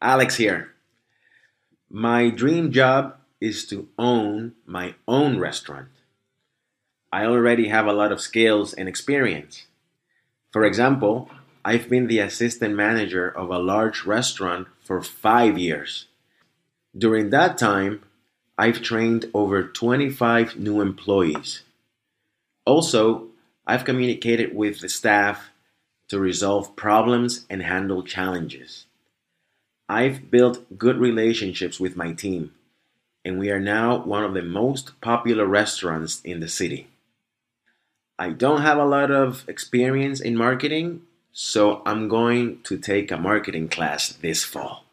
Alex here. My dream job is to own my own restaurant. I already have a lot of skills and experience. For example, I've been the assistant manager of a large restaurant for 5 years. During that time, I've trained over 25 new employees. Also, I've communicated with the staff to resolve problems and handle challenges. I've built good relationships with my team, and we are now one of the most popular restaurants in the city. I don't have a lot of experience in marketing, so I'm going to take a marketing class this fall.